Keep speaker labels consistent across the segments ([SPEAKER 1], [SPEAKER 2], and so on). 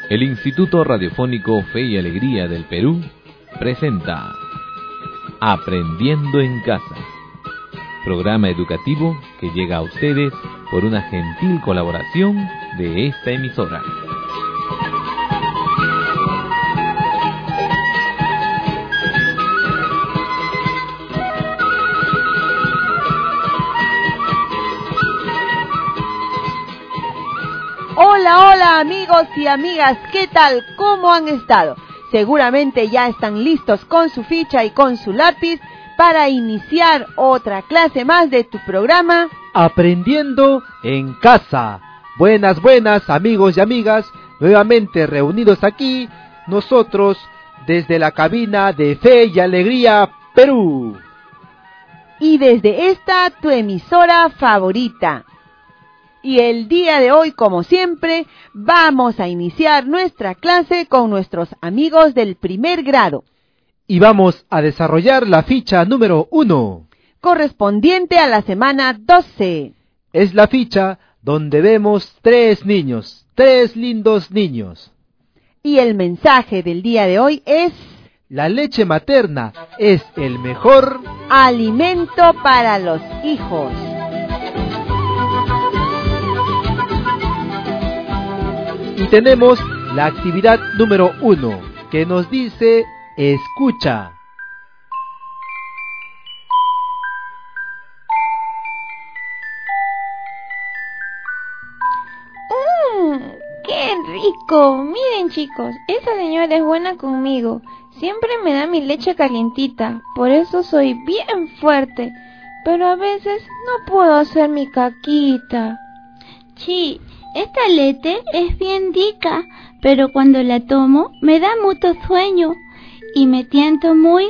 [SPEAKER 1] El Instituto Radiofónico Fe y Alegría del Perú presenta Aprendiendo en Casa, programa educativo que llega a ustedes por una gentil colaboración de esta emisora.
[SPEAKER 2] Hola, hola amigos y amigas, ¿qué tal? ¿Cómo han estado? Seguramente ya están listos con su ficha y con su lápiz para iniciar otra clase más de tu programa
[SPEAKER 3] Aprendiendo en Casa. Buenas, buenas amigos y amigas, nuevamente reunidos aquí, nosotros desde la cabina de Fe y Alegría Perú.
[SPEAKER 2] Y desde esta tu emisora favorita. Y el día de hoy, como siempre, vamos a iniciar nuestra clase con nuestros amigos del primer grado.
[SPEAKER 3] Y vamos a desarrollar la ficha número 1.
[SPEAKER 2] Correspondiente a la semana 12.
[SPEAKER 3] Es la ficha donde vemos 3 niños, 3 lindos niños.
[SPEAKER 2] Y el mensaje del día de hoy es:
[SPEAKER 3] la leche materna es el mejor
[SPEAKER 2] alimento para los hijos.
[SPEAKER 3] Y tenemos la actividad número 1, que nos dice escucha.
[SPEAKER 4] ¡Qué rico! Miren chicos, esa señora es buena conmigo. Siempre me da mi leche calientita, por eso soy bien fuerte. Pero a veces no puedo hacer mi caquita.
[SPEAKER 5] Sí, esta leche es bien rica, pero cuando la tomo me da mucho sueño y me siento muy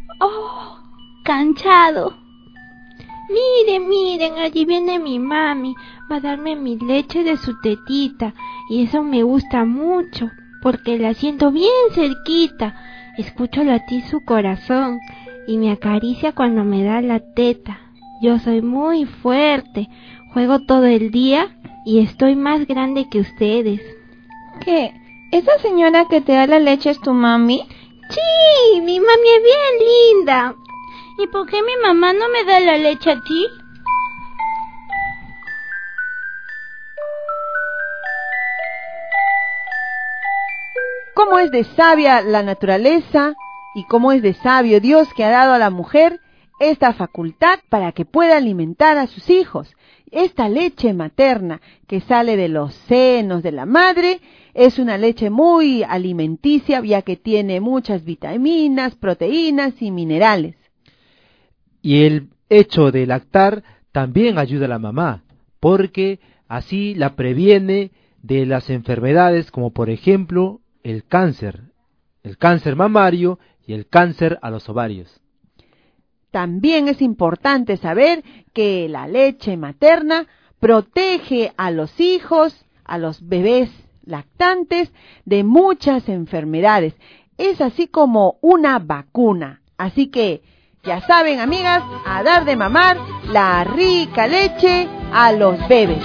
[SPEAKER 5] cansado.
[SPEAKER 4] Miren, allí viene mi mami, va a darme mi leche de su tetita, y eso me gusta mucho, porque la siento bien cerquita, escucho latir su corazón, y me acaricia cuando me da la teta. Yo soy muy fuerte, juego todo el día, y estoy más grande que ustedes. ¿Qué? ¿Esa señora que te da la leche es tu mami?
[SPEAKER 5] Sí, mi mami es bien linda. ¿Y por qué mi mamá no me da la leche a ti?
[SPEAKER 2] ¿Cómo es de sabia la naturaleza y cómo es de sabio Dios que ha dado a la mujer esta facultad para que pueda alimentar a sus hijos? Esta leche materna que sale de los senos de la madre es una leche muy alimenticia, ya que tiene muchas vitaminas, proteínas y minerales.
[SPEAKER 3] Y el hecho de lactar también ayuda a la mamá, porque así la previene de las enfermedades como por ejemplo el cáncer mamario y el cáncer a los ovarios.
[SPEAKER 2] También es importante saber que la leche materna protege a los hijos, a los bebés lactantes de muchas enfermedades. Es así como una vacuna. Así que ya saben, amigas, a dar de mamar la rica leche a los bebés.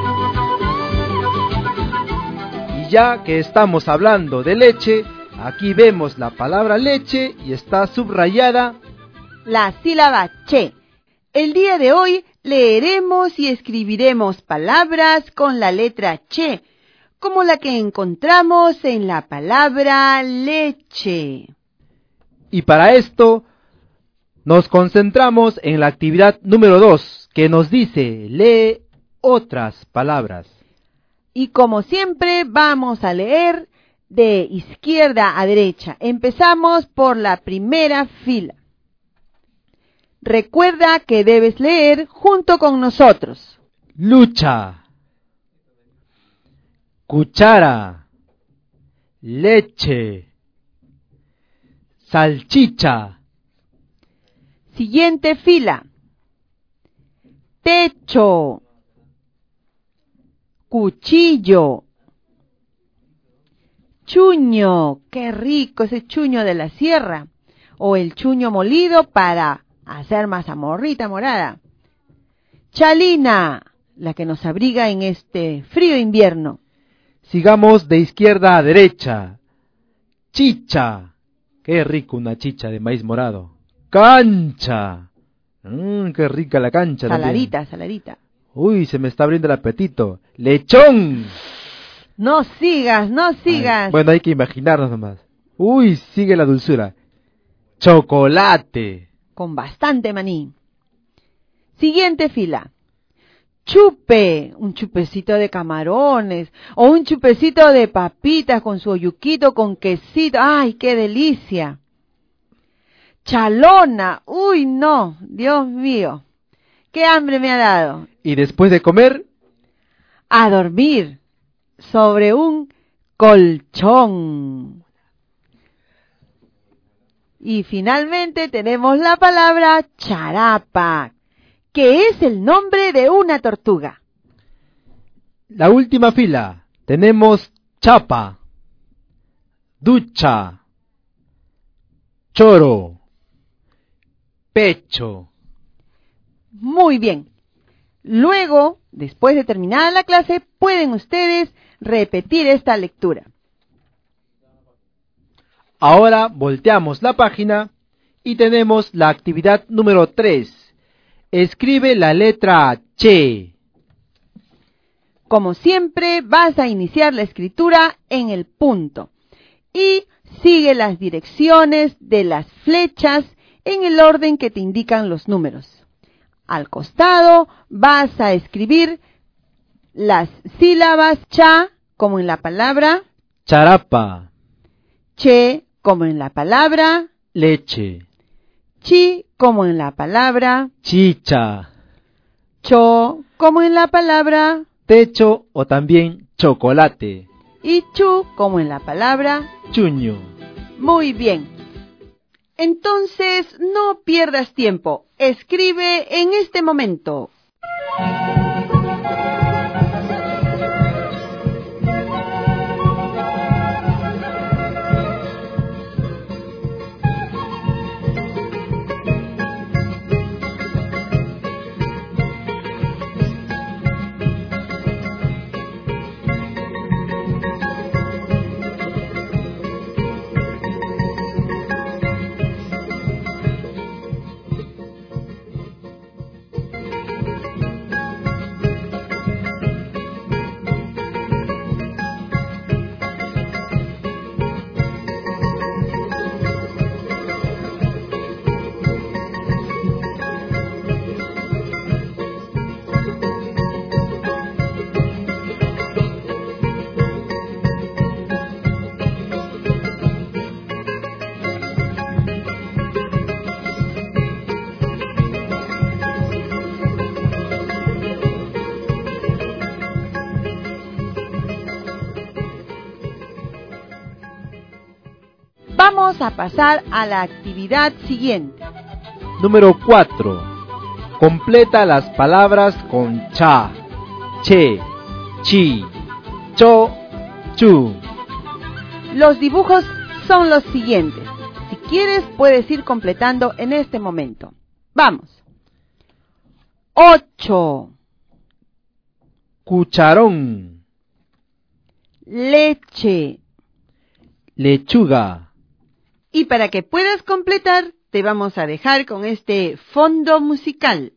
[SPEAKER 3] Y ya que estamos hablando de leche, aquí vemos la palabra leche y está subrayada
[SPEAKER 2] la sílaba che. El día de hoy leeremos y escribiremos palabras con la letra che, como la que encontramos en la palabra leche.
[SPEAKER 3] Y para esto nos concentramos en la actividad número 2, que nos dice lee otras palabras.
[SPEAKER 2] Y como siempre vamos a leer de izquierda a derecha. Empezamos por la primera fila. Recuerda que debes leer junto con nosotros.
[SPEAKER 3] Lucha, cuchara, leche, salchicha.
[SPEAKER 2] Siguiente fila. Techo, cuchillo, chuño, qué rico ese chuño de la sierra, o el chuño molido para hacer mazamorrita morada. Chalina, la que nos abriga en este frío invierno.
[SPEAKER 3] Sigamos de izquierda a derecha. Chicha. Qué rico una chicha de maíz morado. Cancha. Qué rica la cancha.
[SPEAKER 2] Saladita,
[SPEAKER 3] también.
[SPEAKER 2] saladita.
[SPEAKER 3] Uy, se me está abriendo el apetito. Lechón.
[SPEAKER 2] No sigas, no sigas.
[SPEAKER 3] Ay, bueno, hay que imaginarnos nomás. Uy, sigue la dulzura. Chocolate.
[SPEAKER 2] Con bastante maní. Siguiente fila. Chupe, un chupecito de camarones o un chupecito de papitas con su oyuquito con quesito. ¡Ay, qué delicia! Chalona, uy, no, Dios mío, qué hambre me ha dado.
[SPEAKER 3] Y después de comer,
[SPEAKER 2] A dormir sobre un colchón. Y finalmente tenemos la palabra charapa, que es el nombre de una tortuga.
[SPEAKER 3] la última fila, tenemos chapa, ducha, choro, pecho.
[SPEAKER 2] Muy bien. Luego, después de terminada la clase, pueden ustedes repetir esta lectura.
[SPEAKER 3] Ahora volteamos la página y tenemos la actividad número 3. Escribe la letra Che.
[SPEAKER 2] Como siempre, vas a iniciar la escritura en el punto y sigue las direcciones de las flechas en el orden que te indican los números. Al costado vas a escribir las sílabas cha, como en la palabra
[SPEAKER 3] Charapa,
[SPEAKER 2] che, como en la palabra
[SPEAKER 3] leche,
[SPEAKER 2] chi, como en la palabra
[SPEAKER 3] chicha,
[SPEAKER 2] cho, como en la palabra
[SPEAKER 3] techo o también chocolate,
[SPEAKER 2] y chu, como en la palabra.
[SPEAKER 3] chuño.
[SPEAKER 2] Muy bien. Entonces, no pierdas tiempo. Escribe en este momento. Vamos a pasar a la actividad siguiente.
[SPEAKER 3] Número 4. Completa las palabras con cha, che, chi, cho, chu.
[SPEAKER 2] Los dibujos son los siguientes. Si quieres, puedes ir completando en este momento. Vamos. 8.
[SPEAKER 3] Cucharón,
[SPEAKER 2] Leche.
[SPEAKER 3] lechuga.
[SPEAKER 2] Y para que puedas completar, te vamos a dejar con este fondo musical.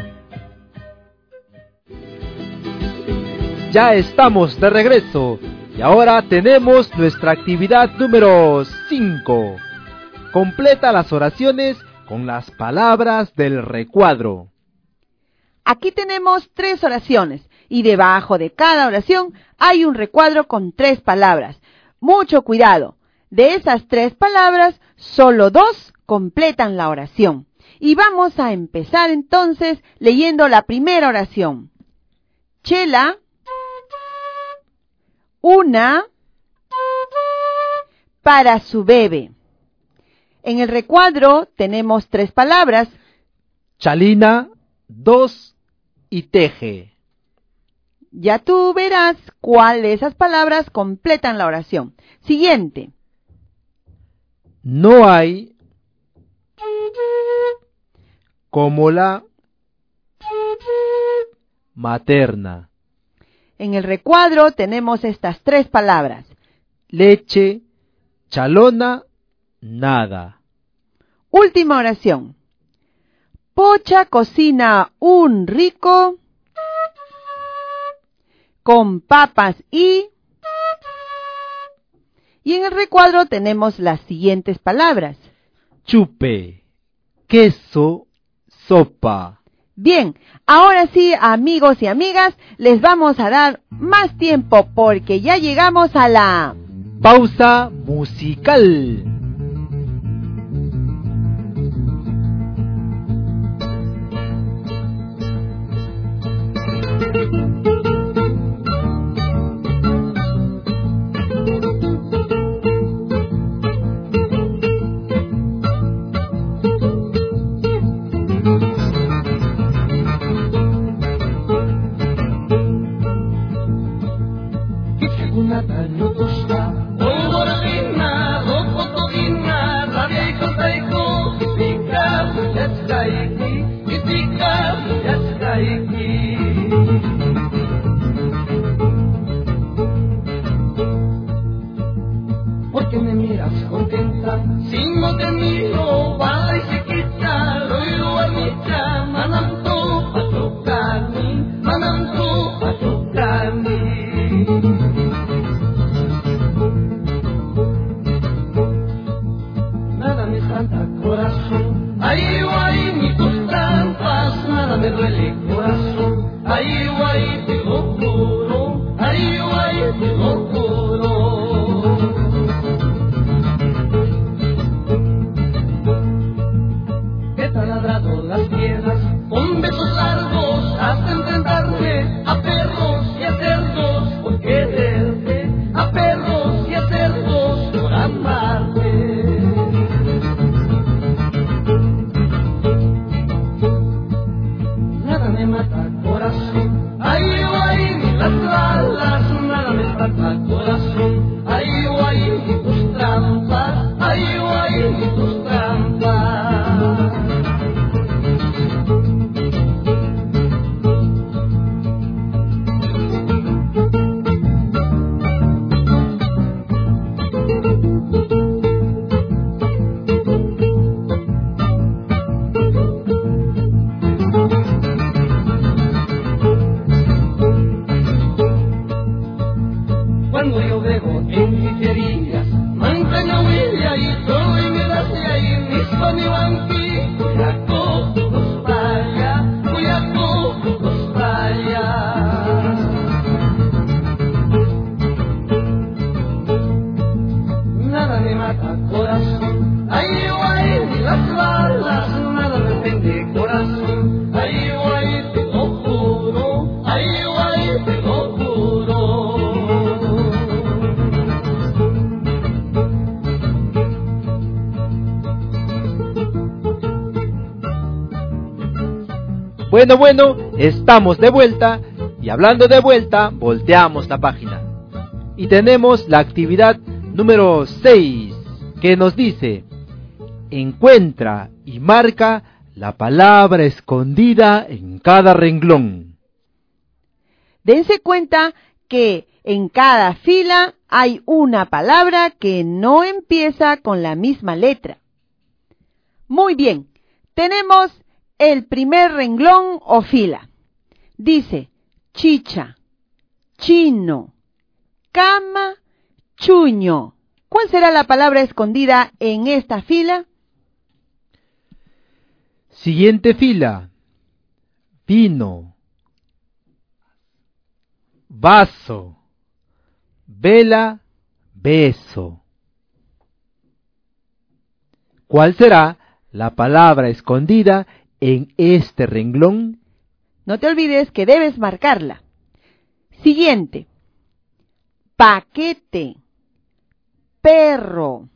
[SPEAKER 3] Ya estamos de regreso Y ahora tenemos nuestra actividad número 5. Completa las oraciones con las palabras del recuadro.
[SPEAKER 2] Aquí tenemos 3 oraciones y debajo de cada oración hay un recuadro con 3 palabras. Mucho cuidado, de esas 3 palabras, solo 2 completan la oración. Y vamos a empezar entonces leyendo la primera oración. Chela, una para su bebé. En el recuadro tenemos 3 palabras.
[SPEAKER 3] Chalina, 2 y teje.
[SPEAKER 2] Ya tú verás cuál de esas palabras completan la oración. Siguiente.
[SPEAKER 3] No hay como la materna.
[SPEAKER 2] En el recuadro tenemos estas 3 palabras.
[SPEAKER 3] Leche, chalona, nada.
[SPEAKER 2] Última oración. Pocha cocina un rico con papas y en el recuadro tenemos las siguientes palabras.
[SPEAKER 3] Chupe, queso, sopa.
[SPEAKER 2] Bien, ahora sí, amigos y amigas, les vamos a dar más tiempo porque ya llegamos a la
[SPEAKER 3] pausa musical.
[SPEAKER 6] ¿Por qué me miras contenta? Si no te miro, va y se quita, lo anita, mananto pa tocarme, mananto pa tocarme. Nada me espanta corazón, ay guay, ni tus trampas, nada me duele corazón, ay guay, te lo juro, ay guay, te lo juro. He taladrado las piedras con besos largos hasta enfrentarme a perros y a cerdos por quererte, a perros y a cerdos por amarte. Nada me mata corazón, ay guay, ni las balas, nada me espanta corazón, ay guay, ni tus trampas, ay guay, ni tus trampas. Cuando yo bebo en pizzerías, manteña huilla y todo y me das de ahí mismo mi banqui, cuyaco, los vaya, cuyaco, los vaya. Nada me mata corazón, ay guay, ni las balas, nada me prende corazón, ay guay, te lo juro, ay guay, te lo juro.
[SPEAKER 3] Bueno, estamos de vuelta y hablando de vuelta, volteamos la página. Y tenemos la actividad número 6 que nos dice: encuentra y marca la palabra escondida en cada renglón.
[SPEAKER 2] Dense cuenta que en cada fila hay una palabra que no empieza con la misma letra. Muy bien, tenemos el primer renglón o fila. Dice chicha, chino, cama, chuño. ¿Cuál será la palabra escondida en esta fila?
[SPEAKER 3] Siguiente fila. Vino, vaso, vela, beso. ¿Cuál será la palabra escondida en este renglón?
[SPEAKER 2] No te olvides que debes marcarla. Siguiente. Paquete, perro,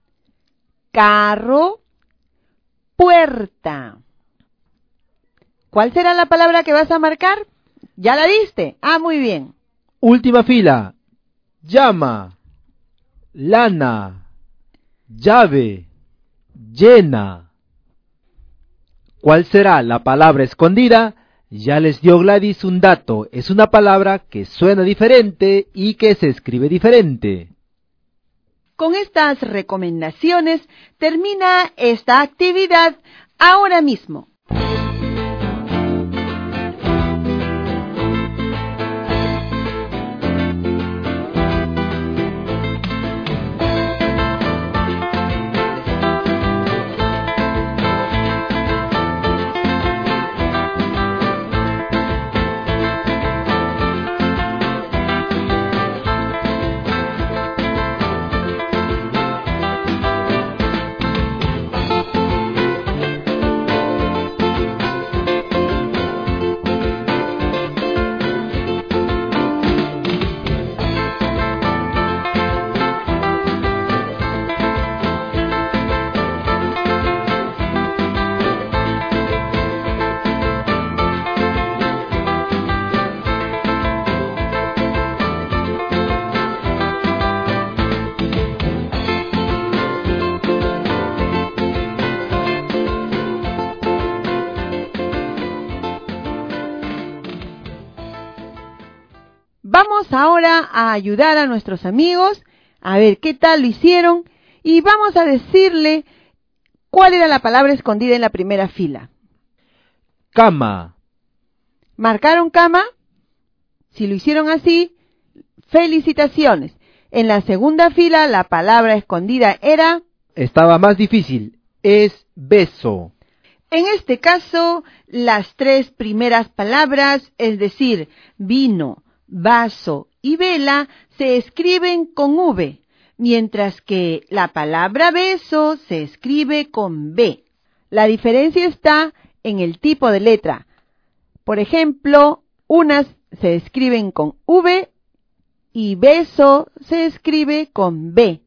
[SPEAKER 2] carro, puerta. ¿Cuál será la palabra que vas a marcar? ¿Ya la diste? Ah, muy bien.
[SPEAKER 3] Última fila. Llama, lana, llave, llena. ¿Cuál será la palabra escondida? Ya les dio Gladys un dato. Es una palabra que suena diferente y que se escribe diferente.
[SPEAKER 2] Con estas recomendaciones termina esta actividad ahora mismo. Vamos ahora a ayudar a nuestros amigos a ver qué tal lo hicieron y vamos a decirle cuál era la palabra escondida en la primera fila.
[SPEAKER 3] Cama.
[SPEAKER 2] ¿Marcaron cama? Si lo hicieron así, felicitaciones. En la segunda fila la palabra escondida era...
[SPEAKER 3] Estaba más difícil. Es beso.
[SPEAKER 2] En este caso, las tres primeras palabras, es decir, vino, vaso y vela, se escriben con V, mientras que la palabra beso se escribe con B. La diferencia está en el tipo de letra. Por ejemplo, unas se escriben con V y beso se escribe con B.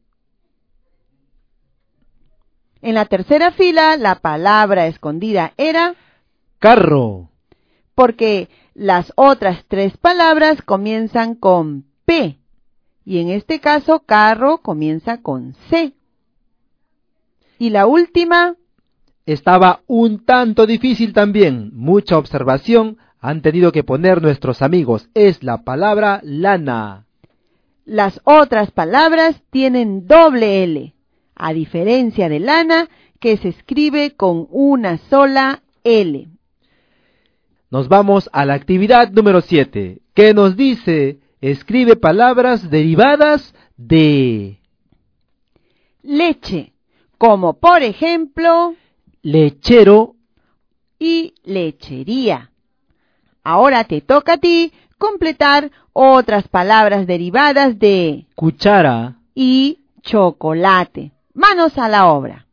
[SPEAKER 2] En la tercera fila, la palabra escondida era
[SPEAKER 3] carro,
[SPEAKER 2] porque las otras tres palabras comienzan con P, y en este caso, carro comienza con C. Y la última...
[SPEAKER 3] Estaba un tanto difícil también. Mucha observación han tenido que poner nuestros amigos. Es la palabra lana.
[SPEAKER 2] Las otras palabras tienen doble L, a diferencia de lana, que se escribe con una sola L.
[SPEAKER 3] Nos vamos a la actividad número 7, que nos dice, escribe palabras derivadas de...
[SPEAKER 2] Leche, como por ejemplo...
[SPEAKER 3] lechero
[SPEAKER 2] y lechería. Ahora te toca a ti completar otras palabras derivadas de...
[SPEAKER 3] cuchara
[SPEAKER 2] y chocolate. Manos a la obra.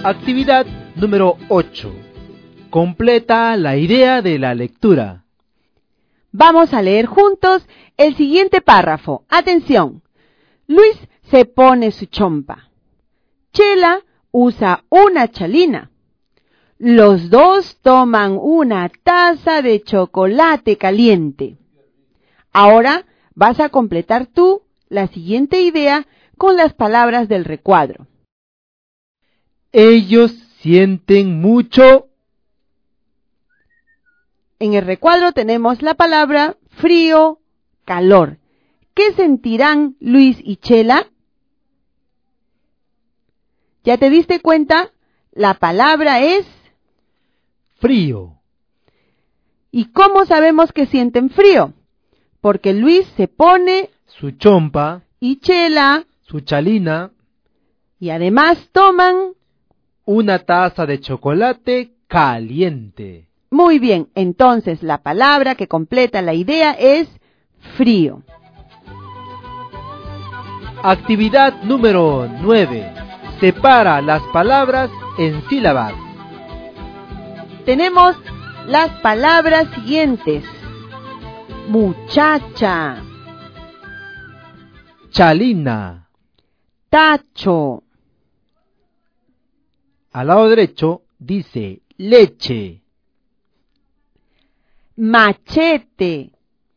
[SPEAKER 3] Actividad número 8. Completa la idea de la lectura.
[SPEAKER 2] Vamos a leer juntos el siguiente párrafo. Atención. Luis se pone su chompa. Chela usa una chalina. Los dos toman una taza de chocolate caliente. Ahora vas a completar tú la siguiente idea con las palabras del recuadro.
[SPEAKER 3] Ellos sienten mucho.
[SPEAKER 2] En el recuadro tenemos la palabra frío, calor. ¿Qué sentirán Luis y Chela? ¿Ya te diste cuenta? La palabra es
[SPEAKER 3] frío.
[SPEAKER 2] ¿Y cómo sabemos que sienten frío? Porque Luis se pone
[SPEAKER 3] su chompa
[SPEAKER 2] y Chela
[SPEAKER 3] su chalina
[SPEAKER 2] y además toman
[SPEAKER 3] una taza de chocolate caliente.
[SPEAKER 2] Muy bien, entonces la palabra que completa la idea es frío.
[SPEAKER 3] Actividad número 9. Separa las palabras en sílabas.
[SPEAKER 2] Tenemos las palabras siguientes. Muchacha,
[SPEAKER 3] chalina,
[SPEAKER 2] tacho.
[SPEAKER 3] Al lado derecho dice leche,
[SPEAKER 2] machete,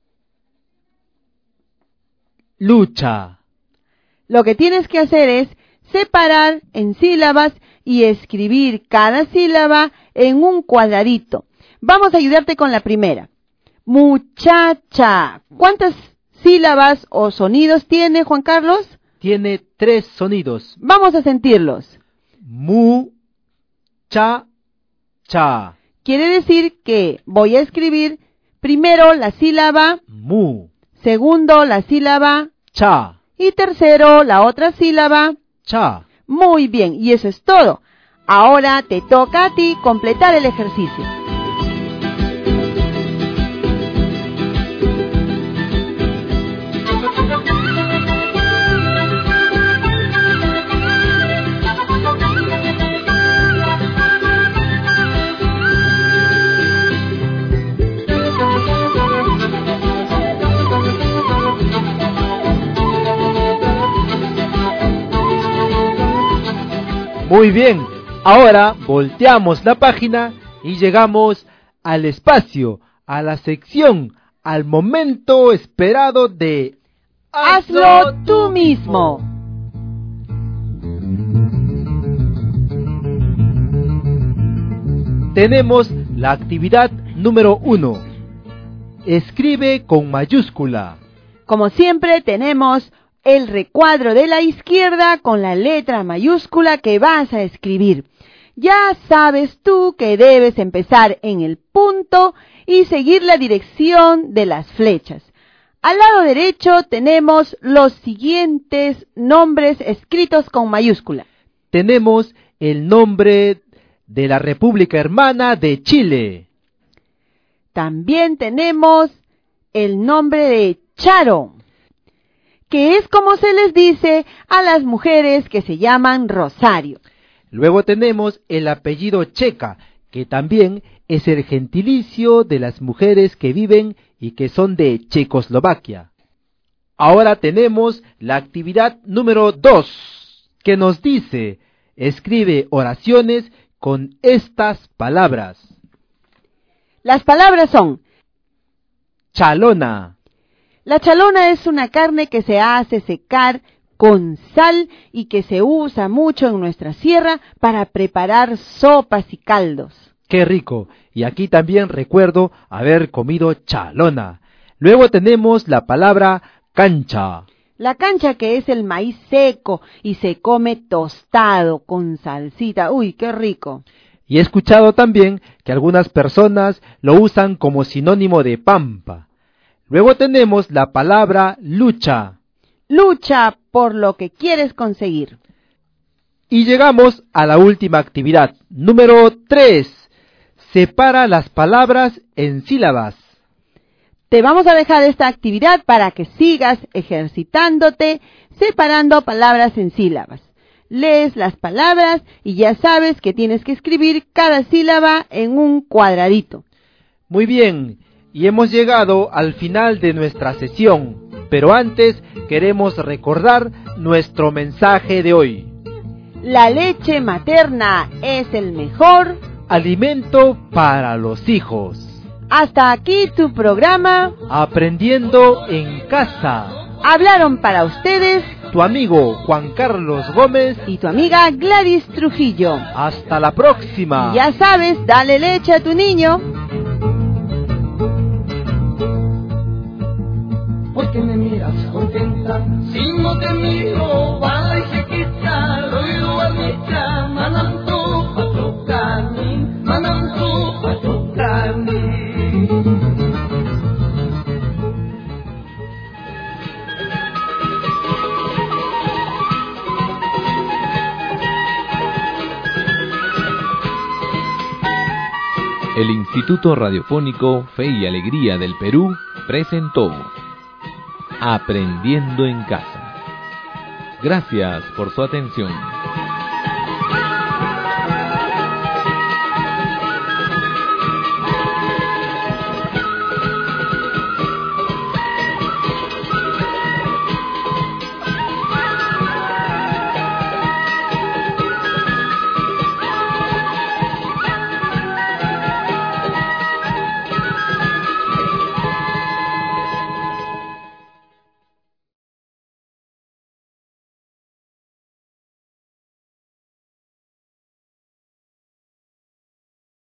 [SPEAKER 3] lucha.
[SPEAKER 2] Lo que tienes que hacer es separar en sílabas y escribir cada sílaba en un cuadradito. Vamos a ayudarte con la primera. Muchacha. ¿Cuántas sílabas o sonidos tiene, Juan Carlos?
[SPEAKER 3] Tiene 3 sonidos.
[SPEAKER 2] Vamos a sentirlos.
[SPEAKER 3] Mu, cha, cha.
[SPEAKER 2] Quiere decir que voy a escribir primero la sílaba
[SPEAKER 3] mu,
[SPEAKER 2] segundo la sílaba
[SPEAKER 3] cha
[SPEAKER 2] y tercero la otra sílaba
[SPEAKER 3] cha.
[SPEAKER 2] Muy bien, y eso es todo. Ahora te toca a ti completar el ejercicio.
[SPEAKER 3] Muy bien, ahora volteamos la página y llegamos al espacio, a la sección, al momento esperado de
[SPEAKER 2] ¡Hazlo tú mismo!
[SPEAKER 3] Tenemos la actividad número 1. Escribe con mayúscula.
[SPEAKER 2] Como siempre tenemos el recuadro de la izquierda con la letra mayúscula que vas a escribir. Ya sabes tú que debes empezar en el punto y seguir la dirección de las flechas. Al lado derecho tenemos los siguientes nombres escritos con mayúscula.
[SPEAKER 3] Tenemos el nombre de la República Hermana de Chile.
[SPEAKER 2] También tenemos el nombre de Charo, que es como se les dice a las mujeres que se llaman Rosario.
[SPEAKER 3] Luego tenemos el apellido Checa, que también es el gentilicio de las mujeres que viven y que son de Checoslovaquia. Ahora tenemos la actividad número 2, que nos dice, escribe oraciones con estas palabras.
[SPEAKER 2] Las palabras son
[SPEAKER 3] chalona.
[SPEAKER 2] La chalona es una carne que se hace secar con sal y que se usa mucho en nuestra sierra para preparar sopas y caldos.
[SPEAKER 3] ¡Qué rico! Y aquí también recuerdo haber comido chalona. Luego tenemos la palabra cancha.
[SPEAKER 2] La cancha, que es el maíz seco y se come tostado con salsita. ¡Uy, qué rico!
[SPEAKER 3] Y he escuchado también que algunas personas lo usan como sinónimo de pampa. Luego tenemos la palabra lucha.
[SPEAKER 2] Lucha por lo que quieres conseguir.
[SPEAKER 3] Y llegamos a la última actividad, número 3. Separa las palabras en sílabas.
[SPEAKER 2] Te vamos a dejar esta actividad para que sigas ejercitándote separando palabras en sílabas. lees las palabras y ya sabes que tienes que escribir cada sílaba en un cuadradito.
[SPEAKER 3] Muy bien, y hemos llegado al final de nuestra sesión, pero antes queremos recordar nuestro mensaje de hoy.
[SPEAKER 2] La leche materna es el mejor
[SPEAKER 3] alimento para los hijos.
[SPEAKER 2] Hasta aquí tu programa
[SPEAKER 3] Aprendiendo en Casa.
[SPEAKER 2] Hablaron para ustedes
[SPEAKER 3] Tu amigo Juan Carlos Gómez
[SPEAKER 2] y tu amiga Gladys Trujillo.
[SPEAKER 3] Hasta la próxima.
[SPEAKER 2] Ya sabes, dale leche a tu niño.
[SPEAKER 6] ¿Por qué me miras contenta? Si no te miro, bala y se quita. Lo oído a mi cama, mananto pa' tocarme, mananto pa' tocarme.
[SPEAKER 1] El Instituto Radiofónico Fe y Alegría del Perú presentó Aprendiendo en Casa. Gracias por su atención.